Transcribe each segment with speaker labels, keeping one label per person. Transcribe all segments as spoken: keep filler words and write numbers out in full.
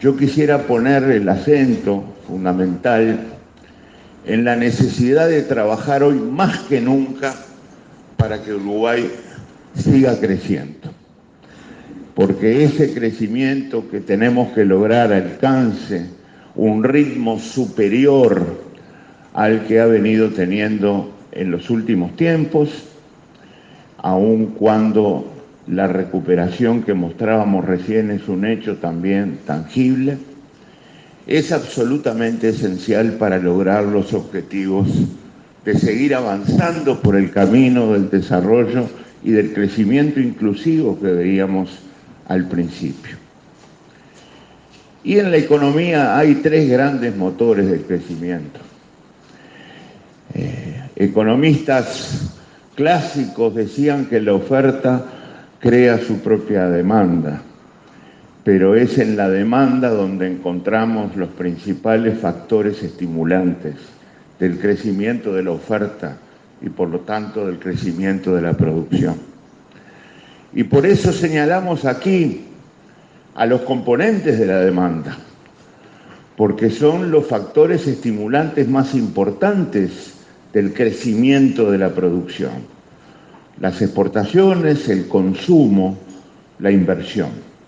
Speaker 1: yo quisiera poner el acento fundamental en la necesidad de trabajar hoy más que nunca para que Uruguay siga creciendo. Porque ese crecimiento que tenemos que lograr alcance un ritmo superior al que ha venido teniendo en los últimos tiempos, aun cuando la recuperación que mostrábamos recién es un hecho también tangible, es absolutamente esencial para lograr los objetivos de seguir avanzando por el camino del desarrollo y del crecimiento inclusivo que veíamos al principio. Y en la economía hay tres grandes motores del crecimiento. Eh, economistas clásicos decían que la oferta crea su propia demanda, pero es en la demanda donde encontramos los principales factores estimulantes del crecimiento de la oferta y por lo tanto del crecimiento de la producción. Y por eso señalamos aquí a los componentes de la demanda, porque son los factores estimulantes más importantes del crecimiento de la producción. Las exportaciones, el consumo, la inversión.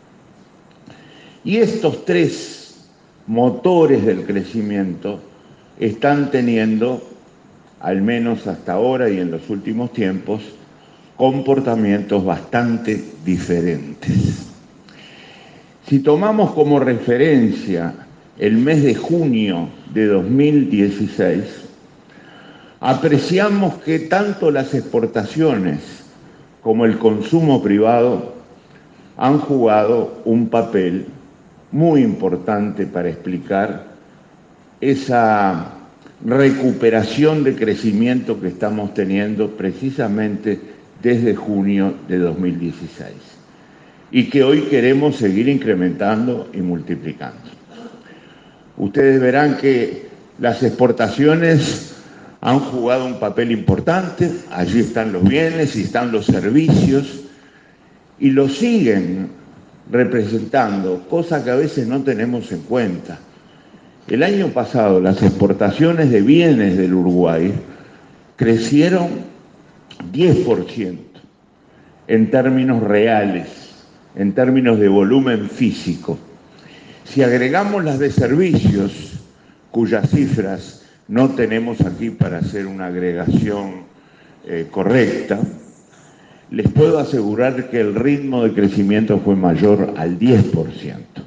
Speaker 1: Y estos tres motores del crecimiento están teniendo, al menos hasta ahora y en los últimos tiempos, comportamientos bastante diferentes. Si tomamos como referencia el mes de junio de dos mil dieciséis, apreciamos que tanto las exportaciones como el consumo privado han jugado un papel muy importante para explicar esa recuperación de crecimiento que estamos teniendo precisamente desde junio de dos mil dieciséis y que hoy queremos seguir incrementando y multiplicando. Ustedes verán que las exportaciones han jugado un papel importante, allí están los bienes y están los servicios, y lo siguen representando, cosa que a veces no tenemos en cuenta. El año pasado las exportaciones de bienes del Uruguay crecieron diez por ciento en términos reales, en términos de volumen físico. Si agregamos las de servicios, cuyas cifras no tenemos aquí para hacer una agregación eh, correcta, les puedo asegurar que el ritmo de crecimiento fue mayor al diez por ciento.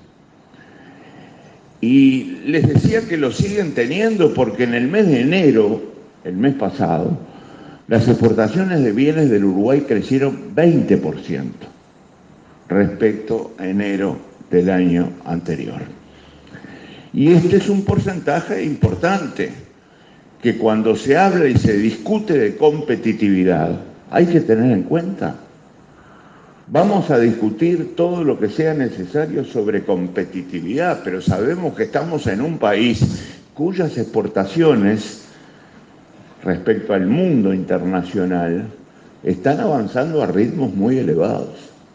Speaker 1: Y les decía que lo siguen teniendo porque en el mes de enero, el mes pasado, las exportaciones de bienes del Uruguay crecieron veinte por ciento respecto a enero del año anterior. Y este es un porcentaje importante que cuando se habla y se discute de competitividad hay que tener en cuenta. Vamos a discutir todo lo que sea necesario sobre competitividad, pero sabemos que estamos en un país cuyas exportaciones respecto al mundo internacional están avanzando a ritmos muy elevados.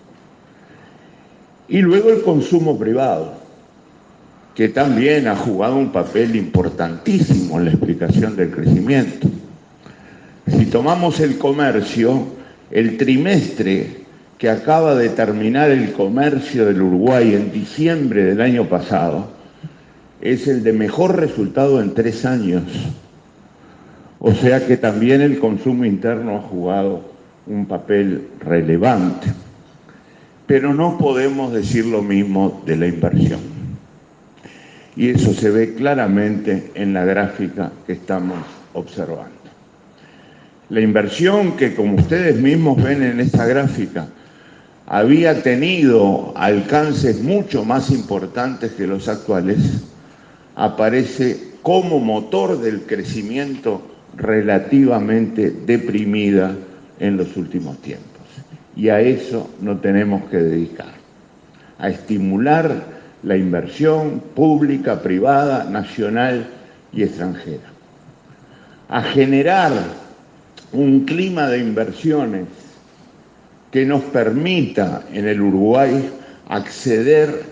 Speaker 1: Y luego el consumo privado, que también ha jugado un papel importantísimo en la explicación del crecimiento. Si tomamos el comercio, el trimestre que acaba de terminar el comercio del Uruguay en diciembre del año pasado es el de mejor resultado en tres años. O sea que también el consumo interno ha jugado un papel relevante. Pero no podemos decir lo mismo de la inversión. Y eso se ve claramente en la gráfica que estamos observando. La inversión que, como ustedes mismos ven en esta gráfica, había tenido alcances mucho más importantes que los actuales, aparece como motor del crecimiento relativamente deprimida en los últimos tiempos. Y a eso no tenemos que dedicar, a estimular la inversión pública, privada, nacional y extranjera, a generar un clima de inversiones que nos permita en el Uruguay acceder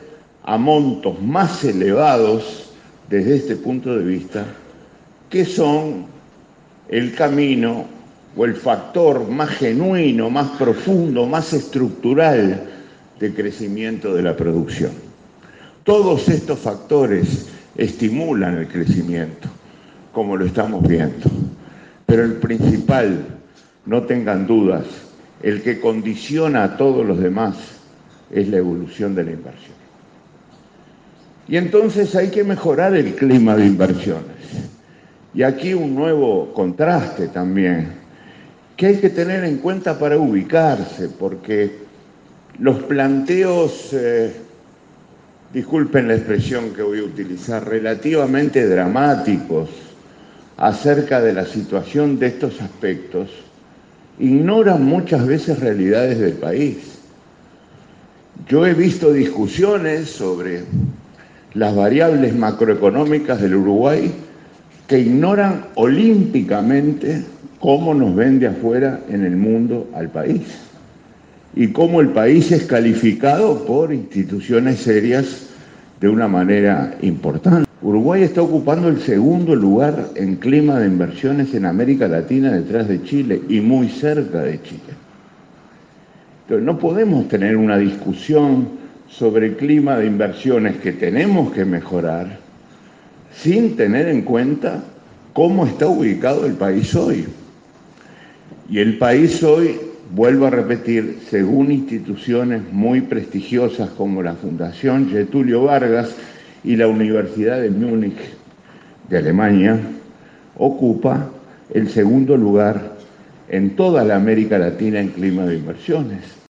Speaker 1: a montos más elevados desde este punto de vista, que son el camino o el factor más genuino, más profundo, más estructural de crecimiento de la producción. Todos estos factores estimulan el crecimiento, como lo estamos viendo. Pero el principal, no tengan dudas, el que condiciona a todos los demás es la evolución de la inversión. Y entonces hay que mejorar el clima de inversiones. Y aquí un nuevo contraste también, que hay que tener en cuenta para ubicarse, porque los planteos, eh, disculpen la expresión que voy a utilizar, relativamente dramáticos acerca de la situación de estos aspectos, ignoran muchas veces realidades del país. Yo he visto discusiones sobre las variables macroeconómicas del Uruguay que ignoran olímpicamente cómo nos ven de afuera en el mundo al país y cómo el país es calificado por instituciones serias de una manera importante. Uruguay está ocupando el segundo lugar en clima de inversiones en América Latina detrás de Chile y muy cerca de Chile. Entonces, no podemos tener una discusión sobre el clima de inversiones que tenemos que mejorar sin tener en cuenta cómo está ubicado el país hoy. Y el país hoy, vuelvo a repetir, según instituciones muy prestigiosas como la Fundación Getúlio Vargas y la Universidad de Múnich de Alemania, ocupa el segundo lugar en toda la América Latina en clima de inversiones.